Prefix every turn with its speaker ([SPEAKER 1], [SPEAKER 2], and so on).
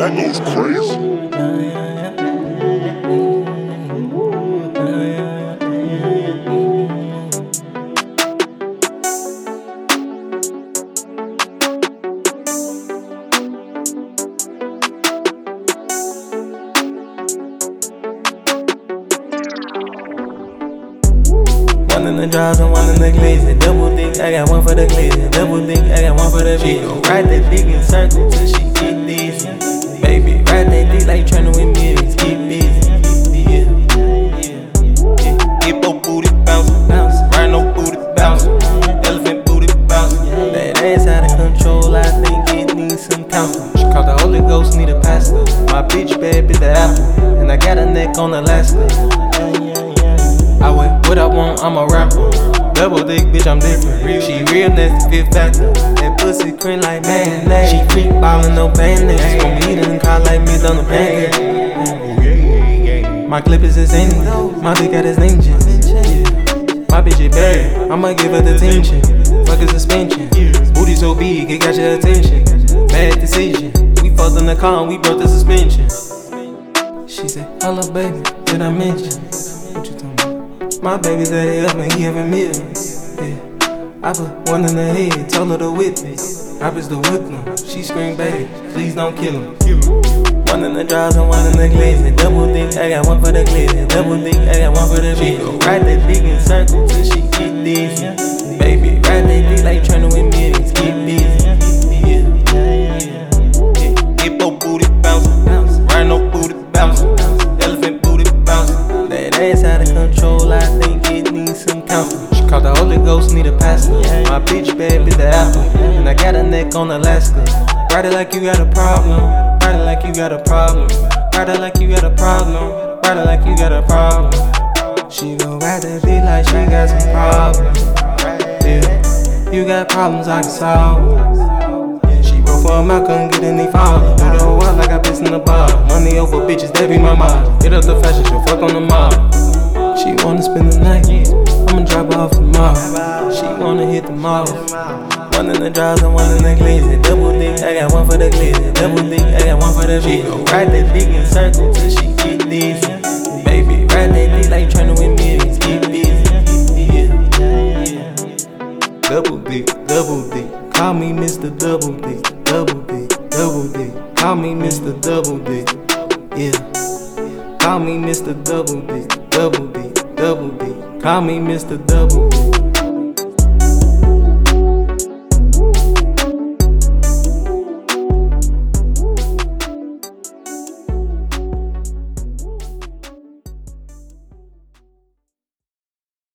[SPEAKER 1] That goes crazy.
[SPEAKER 2] One in the drawers and one in the glizzy. Double dick, I got one for the glizzy. Double dick, I got one for the bitch. She gon' ride that dick in circle till she get dizzy. Baby, ride that dick like tryna win millions. Get busy. Hippo booty bouncing, ride no booty bouncing, elephant booty bouncing. That ass out of control, I think it needs some counseling. She called the Holy Ghost, need a pastor. My bitch bad, bitch the apple, and I got a neck on Alaska. I wear what I want, I'm a rapper. Double dick, bitch, I'm different. She real nasty, Fifth Factor. That pussy cream like mayonnaise. She freak ballin', no band-aids. Gon' be eatin' car like me on the pancake. My clip is his engine. My dick got his engine. My bitch is bad, I'ma give her the attention. Fuck a suspension. Booty so big, it got your attention. Bad decision. We fucked in the car and we broke the suspension. She said, hello baby, did I mention? What you talking about? My baby's at it up and he having millions. Yeah. I put one in the head, told her to whip it. I was the whip she screamed, baby, please don't kill him. One in the drawers and one in the glizzy. Double dick, I got one for the glizzy. Double dick, I got one for the bitch. She gon' ride that dick in circle till she get dizzy. Baby, ride that dick like tryna win millions. Get busy. Hippo booty bouncing, ride no booty bouncing, elephant booty bouncing. That ass out of control, I think it needs some counseling. She called the Holy Ghost, need a pastor. My bitch bad, bitch the apple, and I got a neck on Alaska. Ride it like you got a problem. Ride it like you got a problem. Ride it like you got a problem. Ride it like you got a problem. She gon' ride that bitch like she got some problems. Yeah, you got problems I can solve. She broke for him, I couldn't get any father. Do the whole world like I pissed in the bar. Money over bitches, that be my mind. Hit up the fashion show, fuck on the mob. She wanna spend the night, I'ma drop her off tomorrow. She wanna hit the mall. One in the drawers and one in the glizzy. Double dick, I got one for the glizzy. Double dick, I got one for the bitch. She gon' ride that dick in circle till she get dizzy. Baby, ride that dick like tryna win millions. Get busy. Double dick, call me Mr. Double Dick. Double dick, double dick, call me Mr. Double Dick. Yeah, call me Mr. Double Dick. Double dick, double dick, call me Mr. Double Dick.